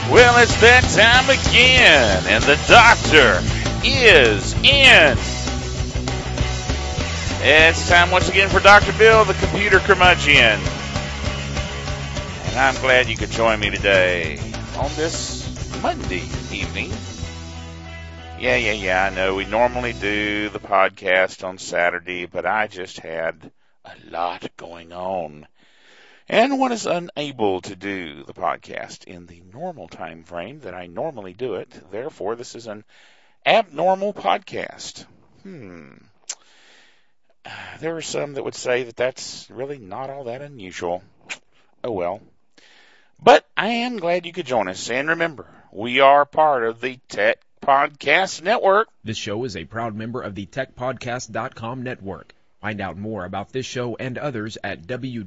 Well, it's that time again, and the doctor is in. It's time once again for Dr. Bill, the computer curmudgeon. And I'm glad you could join me today on this Monday evening. Yeah, I know we normally do the podcast on Saturday, but I just had a lot going on. And one is unable to do the podcast in the normal time frame that I normally do it. Therefore, this is an abnormal podcast. There are some that would say that that's really not all that unusual. Oh well. But I am glad you could join us. And remember, we are part of the Tech Podcast Network. This show is a proud member of the TechPodcast.com network. Find out more about this show and others at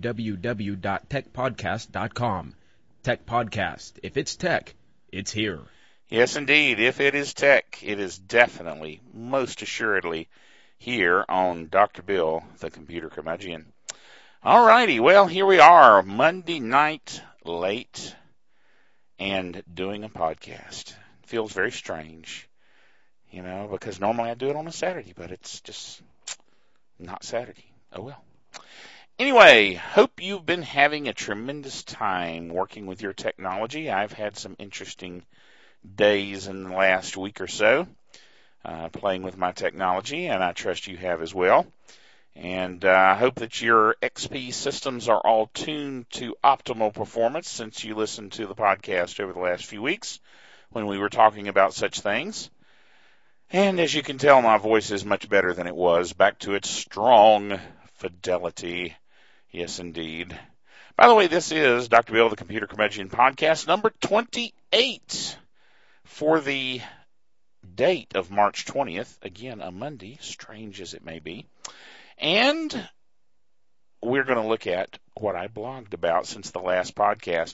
www.techpodcast.com. Tech Podcast. If it's tech, it's here. Yes, indeed. If it is tech, it is definitely, most assuredly, here on Dr. Bill, the computer curmudgeon. All righty. Well, here we are, Monday night, late, and doing a podcast. Feels very strange, because normally I do it on a Saturday, but it's just not Saturday. Oh well. Anyway, hope you've been having a tremendous time working with your technology. I've had some interesting days in the last week or so playing with my technology, and I trust you have as well. And I hope that your XP systems are all tuned to optimal performance since you listened to the podcast over the last few weeks when we were talking about such things. And as you can tell, my voice is much better than it was, back to its strong fidelity. Yes, indeed. By the way, this is Dr. Bill, the Computer Curmudgeon podcast, number 28 for the date of March 20th. Again, a Monday, strange as it may be. And we're going to look at what I blogged about since the last podcast.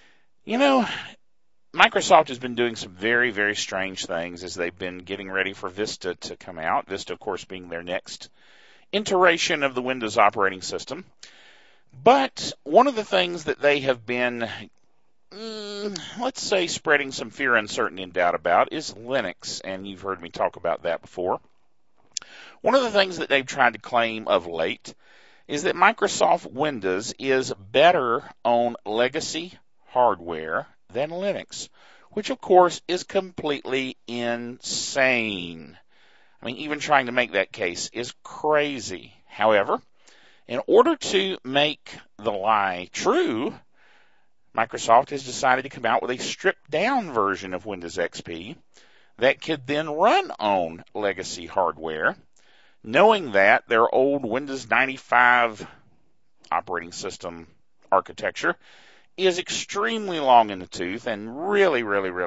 Microsoft has been doing some very, very strange things as they've been getting ready for Vista to come out. Vista, of course, being their next iteration of the Windows operating system. But one of the things that they have been, let's say, spreading some fear, uncertainty, and doubt about is Linux. And you've heard me talk about that before. One of the things that they've tried to claim of late is that Microsoft Windows is better on legacy hardware than Linux, which of course is completely insane. I mean, even trying to make that case is crazy. However, in order to make the lie true, Microsoft has decided to come out with a stripped-down version of Windows XP that could then run on legacy hardware, knowing that their old Windows 95 operating system architecture is extremely long in the tooth and really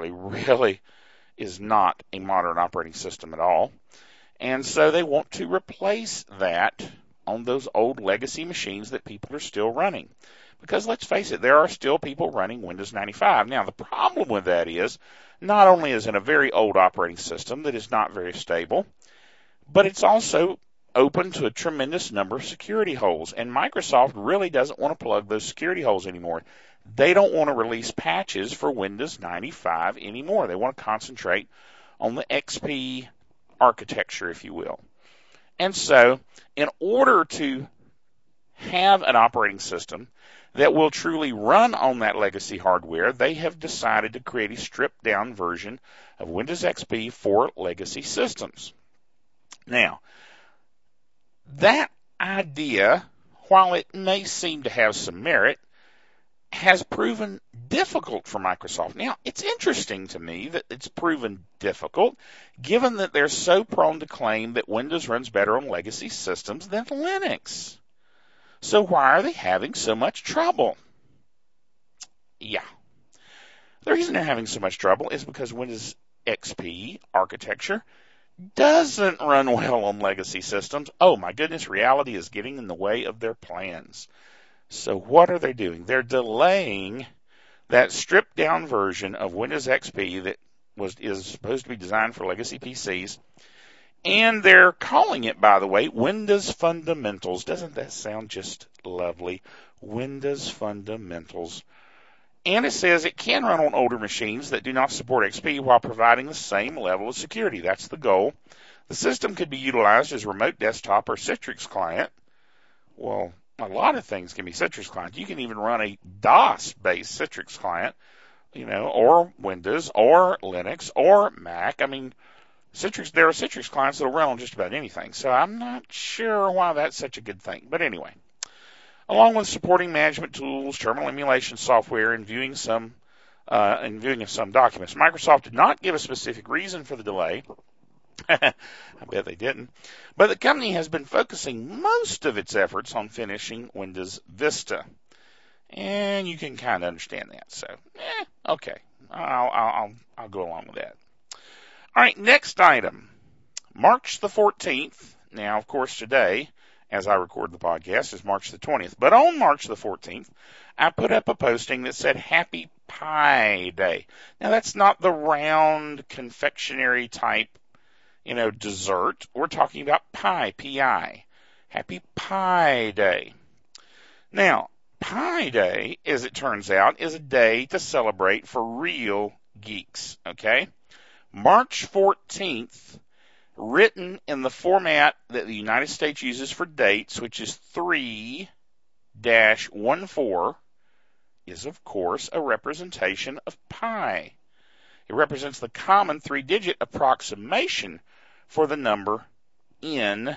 is not a modern operating system at all. And so they want to replace that on those old legacy machines that people are still running. Because let's face it, there are still people running Windows 95. Now, the problem with that is not only is it a very old operating system that is not very stable, but it's also open to a tremendous number of security holes. And Microsoft really doesn't want to plug those security holes anymore. They don't want to release patches for Windows 95 anymore. They want to concentrate on the XP architecture, if you will. And so, in order to have an operating system that will truly run on that legacy hardware, they have decided to create a stripped-down version of Windows XP for legacy systems. Now, that idea, while it may seem to have some merit, has proven difficult for Microsoft. Now, it's interesting to me that it's proven difficult, given that they're so prone to claim that Windows runs better on legacy systems than Linux. So why are they having so much trouble? Yeah. The reason they're having so much trouble is because Windows XP architecture doesn't run well on legacy systems. Oh my goodness, reality is getting in the way of their plans. So what are they doing? They're delaying that stripped-down version of Windows XP that is supposed to be designed for legacy PCs, and they're calling it, by the way, Windows Fundamentals. Doesn't that sound just lovely? Windows Fundamentals. And it says it can run on older machines that do not support XP while providing the same level of security. That's the goal. The system could be utilized as remote desktop or Citrix client. Well, a lot of things can be Citrix client. You can even run a DOS-based Citrix client, or Windows or Linux or Mac. I mean, there are Citrix clients that will run on just about anything. So I'm not sure why that's such a good thing. But anyway, along with supporting management tools, terminal emulation software, and viewing of some documents, Microsoft did not give a specific reason for the delay. I bet they didn't. But the company has been focusing most of its efforts on finishing Windows Vista. And you can kind of understand that. So, okay. I'll go along with that. All right, next item. March the 14th. Now, of course, today, as I record the podcast, is March the 20th. But on March the 14th, I put up a posting that said Happy Pie Day. Now, that's not the round confectionery type dessert. We're talking about pie, P-I. Happy Pie Day. Now, Pie Day, as it turns out, is a day to celebrate for real geeks, okay? March 14th, written in the format that the United States uses for dates, which is 3-14, is, of course, a representation of pi. It represents the common 3-digit approximation for the number n,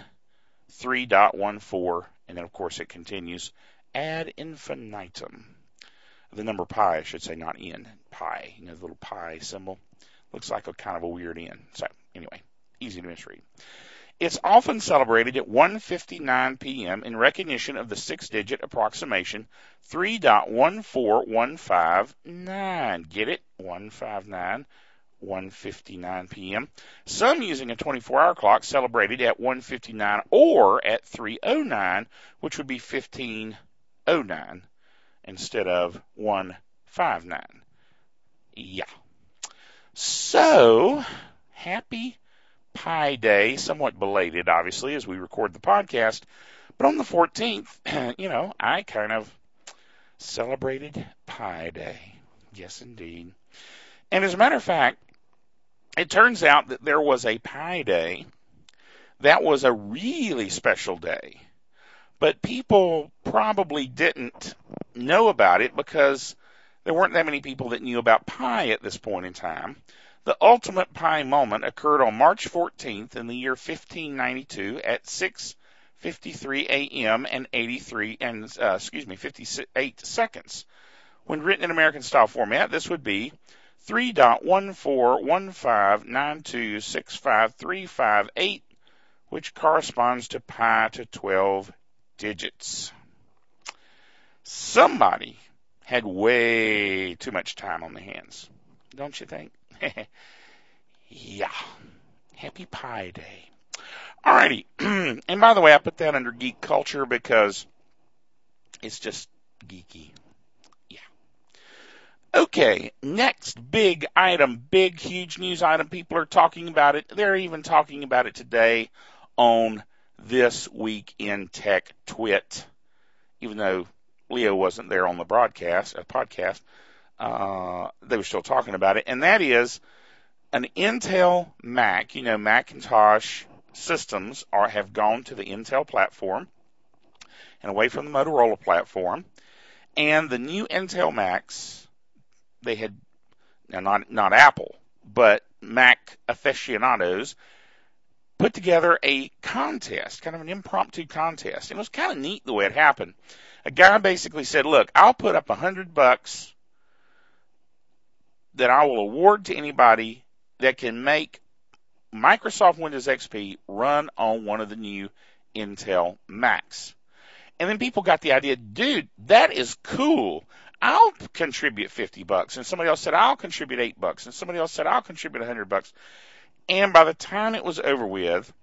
3.14, and then, of course, it continues ad infinitum. The number pi, I should say, not n, pi. The little pi symbol looks like a kind of a weird n. So, anyway, easy to misread. It's often celebrated at 1:59 p.m. in recognition of the 6-digit approximation 3.14159. Get it? 159. 1:59 p.m. Some using a 24-hour clock celebrated at 1:59 or at 3:09, which would be 15:09 instead of 1:59. Yeah. So, Happy Pie Day, somewhat belated, obviously, as we record the podcast. But on the 14th, I kind of celebrated Pie Day. Yes, indeed. And as a matter of fact, it turns out that there was a Pie Day that was a really special day. But people probably didn't know about it because there weren't that many people that knew about pie at this point in time. The ultimate pie moment occurred on March 14th in the year 1592 at 6:53 a.m. and 58 seconds. When written in American style format, this would be 3.14159265358, which corresponds to pi to 12 digits. Somebody had way too much time on their hands, don't you think? Yeah. Happy Pie Day. Alrighty. And by the way, I put that under geek culture because it's just geeky. Yeah. Okay, next big item, big, huge news item. People are talking about it. They're even talking about it today on This Week in Tech Twit. Even though Leo wasn't there on the podcast, they were still talking about it. And that is an Intel Mac. Macintosh systems have gone to the Intel platform and away from the Motorola platform. And the new Intel Macs, they had, now not Apple, but Mac aficionados, put together a contest, kind of an impromptu contest. It was kind of neat the way it happened. A guy basically said, look, I'll put up $100 that I will award to anybody that can make Microsoft Windows XP run on one of the new Intel Macs. And then people got the idea, dude, that is cool. I'll contribute $50. And somebody else said, I'll contribute $8. And somebody else said, I'll contribute $100. And by the time it was over with,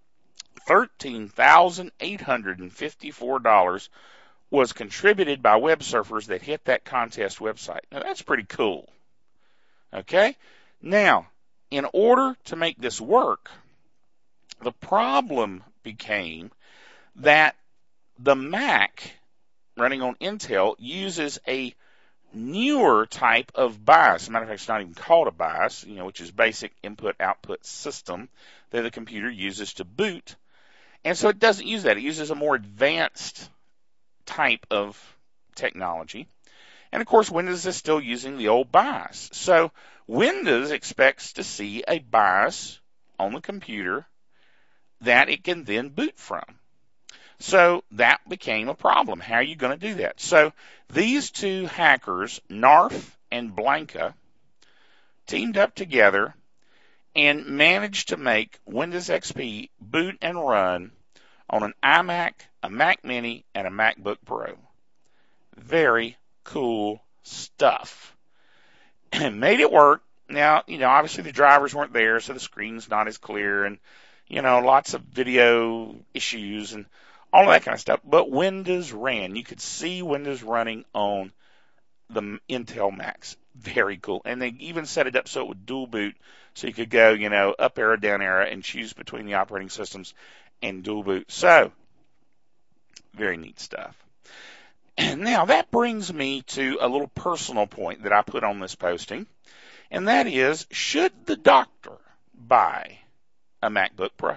$13,854 was contributed by web surfers that hit that contest website. Now, that's pretty cool. Okay? Now, in order to make this work, the problem became that the Mac running on Intel uses a newer type of BIOS. As a matter of fact, it's not even called a BIOS, which is basic input-output system that the computer uses to boot. And so it doesn't use that. It uses a more advanced type of technology. And of course, Windows is still using the old BIOS. So Windows expects to see a BIOS on the computer that it can then boot from. So that became a problem. How are you going to do that? So these two hackers, Narf and Blanca, teamed up together and managed to make Windows XP boot and run on an iMac, a Mac Mini, and a MacBook Pro. Very cool stuff. And made it work. Now, obviously the drivers weren't there, so the screen's not as clear, and, lots of video issues and all of that kind of stuff. But Windows ran. You could see Windows running on the Intel Macs. Very cool. And they even set it up so it would dual boot, so you could go, up arrow, down arrow, and choose between the operating systems and dual boot. So, very neat stuff. Now, that brings me to a little personal point that I put on this posting, and that is, should the doctor buy a MacBook Pro?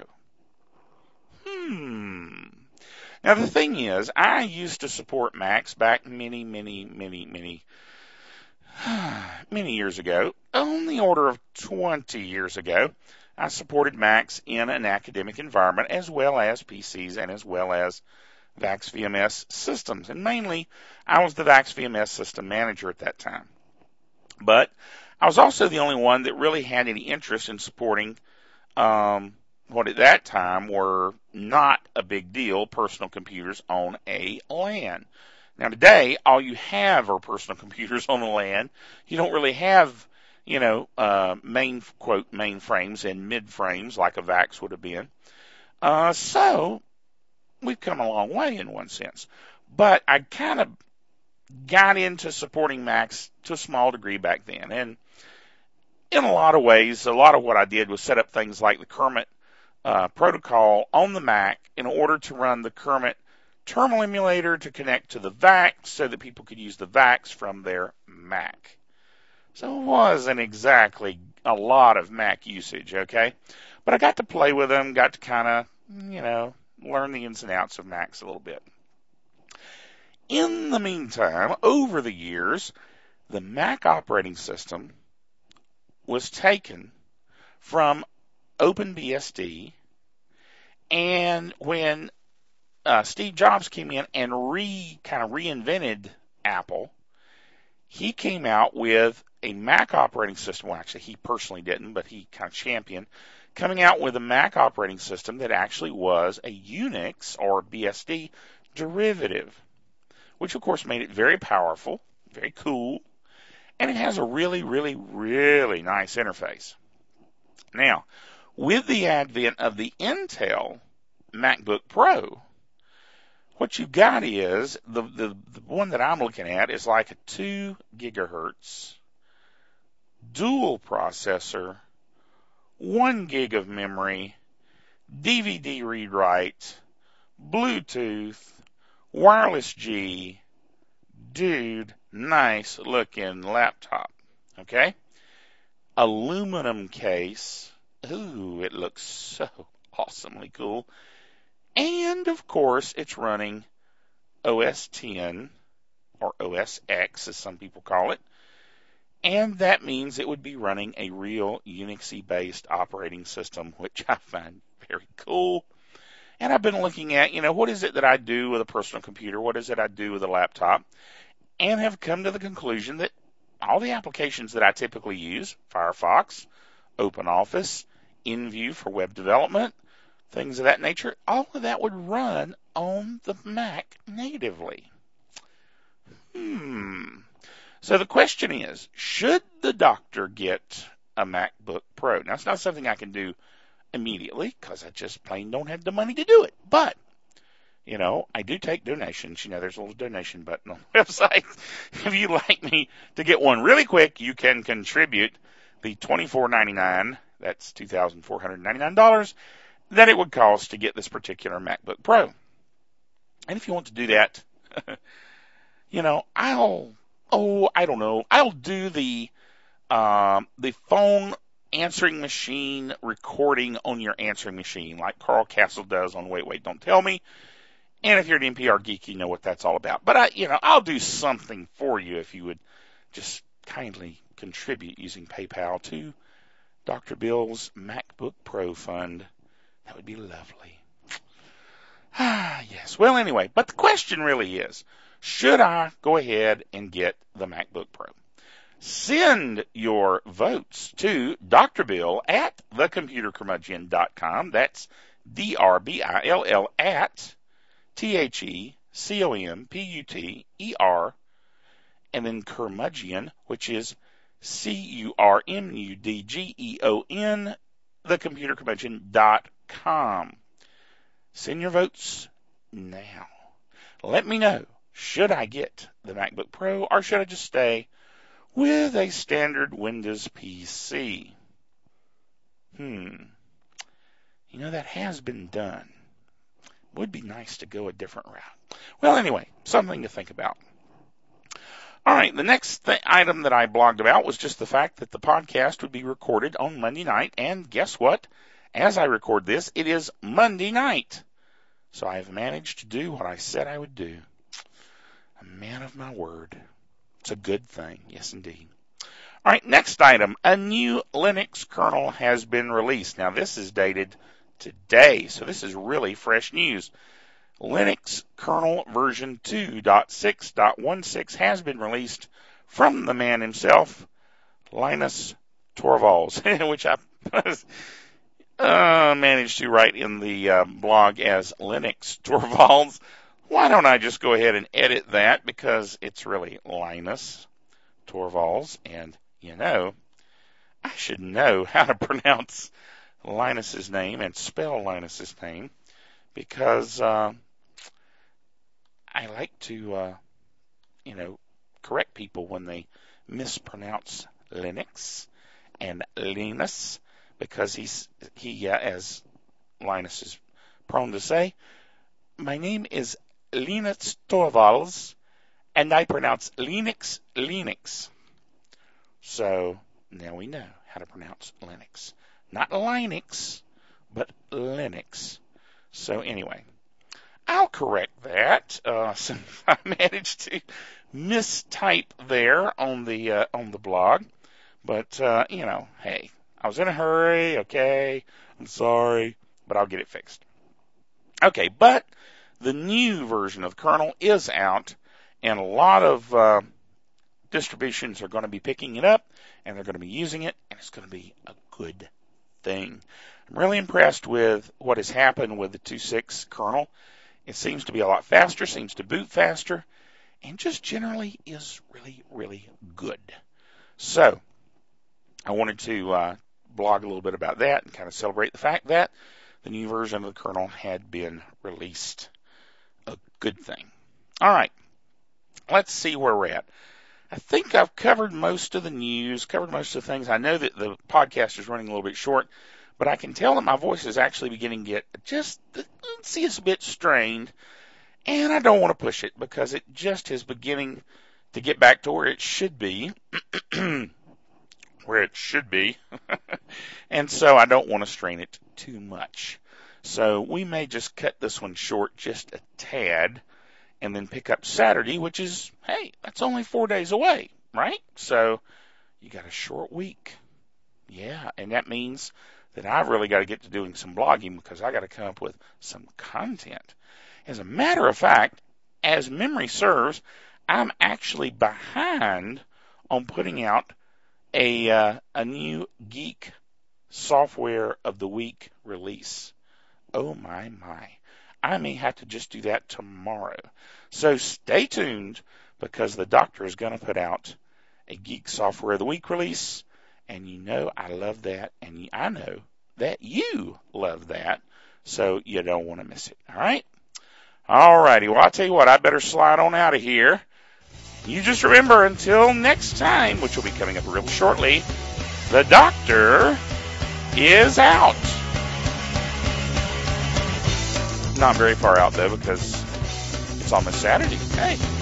Now, the thing is, I used to support Macs back many years ago. On the order of 20 years ago, I supported Macs in an academic environment, as well as PCs and as well as VAX VMS systems. And mainly, I was the VAX VMS system manager at that time. But I was also the only one that really had any interest in supporting what at that time were not a big deal personal computers on a LAN. Now today, all you have are personal computers on a LAN. You don't really have, mainframes and mid-frames like a VAX would have been. So we've come a long way in one sense. But I kind of got into supporting Macs to a small degree back then. And in a lot of ways, a lot of what I did was set up things like the Kermit protocol on the Mac in order to run the Kermit terminal emulator to connect to the VAX so that people could use the VAX from their Mac. So it wasn't exactly a lot of Mac usage, okay? But I got to play with them, got to kind of, learn the ins and outs of Macs a little bit. In the meantime, over the years, the Mac operating system was taken from OpenBSD, and when Steve Jobs came in and reinvented Apple, he came out with a Mac operating system. Well, actually, he personally didn't, but he kind of championed coming out with a Mac operating system that actually was a Unix or BSD derivative, which of course made it very powerful, very cool, and it has a really nice interface. Now, with the advent of the Intel MacBook Pro, what you've got is, the one that I'm looking at is like a 2 gigahertz dual processor, 1 gig of memory, DVD read-write, Bluetooth, wireless G, dude, nice looking laptop, okay? Aluminum case, ooh, it looks so awesomely cool. And, of course, it's running OS X, or OS X, as some people call it. And that means it would be running a real Unix-based operating system, which I find very cool. And I've been looking at, what is it that I do with a personal computer? What is it I do with a laptop? And have come to the conclusion that all the applications that I typically use, Firefox, OpenOffice, InView for web development, things of that nature, all of that would run on the Mac natively. So the question is, should the doctor get a MacBook Pro? Now, it's not something I can do immediately because I just plain don't have the money to do it. But, I do take donations. There's a little donation button on the website. If you'd like me to get one really quick, you can contribute the $24.99, that's $2,499, that it would cost to get this particular MacBook Pro. And if you want to do that, I'll I don't know. I'll do the phone answering machine recording on your answering machine, like Carl Castle does on Wait, Don't Tell Me. And if you're an NPR geek, you know what that's all about. But I'll do something for you if you would just kindly contribute using PayPal to Dr. Bill's MacBook Pro Fund. That would be lovely. Yes. Well, anyway, but the question really is, should I go ahead and get the MacBook Pro? Send your votes to Dr. Bill at thecomputercurmudgeon.com. That's DRBILL at THECOMPUTER, and then curmudgeon, which is CURMUDGEON, thecomputercurmudgeon.com. Send your votes now. Let me know, should I get the MacBook Pro or should I just stay with a standard Windows PC? That has been done. Would be nice to go a different route. Well, anyway, something to think about. All right, the next item that I blogged about was just the fact that the podcast would be recorded on Monday night, and guess what? As I record this, it is Monday night. So I have managed to do what I said I would do. A man of my word. It's a good thing. Yes, indeed. All right, next item. A new Linux kernel has been released. Now, this is dated today, so this is really fresh news. Linux kernel version 2.6.16 has been released from the man himself, Linus Torvalds, which I managed to write in the blog as Linux Torvalds. Why don't I just go ahead and edit that, because it's really Linus Torvalds, and I should know how to pronounce Linus's name and spell Linus's name, because I like to, correct people when they mispronounce Linux and Linus, because he, as Linus is prone to say, my name is Linus Torvalds, and I pronounce Linux. So now we know how to pronounce Linux. Not Linux, but Linux. So anyway, I'll correct that. Since I managed to mistype there on the blog, but hey, I was in a hurry. Okay, I'm sorry, but I'll get it fixed. Okay, but the new version of kernel is out, and a lot of distributions are going to be picking it up, and they're going to be using it, and it's going to be a good thing. I'm really impressed with what has happened with the 2.6 kernel. It seems to be a lot faster, seems to boot faster, and just generally is really, really good. So I wanted to blog a little bit about that and kind of celebrate the fact that the new version of the kernel had been released. A good thing. All right, let's see where we're at. I think I've covered most of the news, covered most of the things. I know that the podcast is running a little bit short, but I can tell that my voice is actually beginning to get it's a bit strained, and I don't want to push it because it just is beginning to get back to where it should be, and so I don't want to strain it too much. So we may just cut this one short just a tad, and then pick up Saturday, which is, hey, that's only 4 days away, right? So you got a short week. Yeah, and that means that I've really got to get to doing some blogging, because I got to come up with some content. As a matter of fact, as memory serves, I'm actually behind on putting out a new Geek Software of the Week release. Oh my. I may have to just do that tomorrow. So stay tuned, because the doctor is going to put out a Geek Software of the Week release, and I love that, and I know that you love that, so you don't want to miss it. All right? All righty. Well, I'll tell you what, I better slide on out of here. You just remember, until next time, which will be coming up real shortly, the doctor is out. Not very far out, though, because it's almost Saturday. Hey.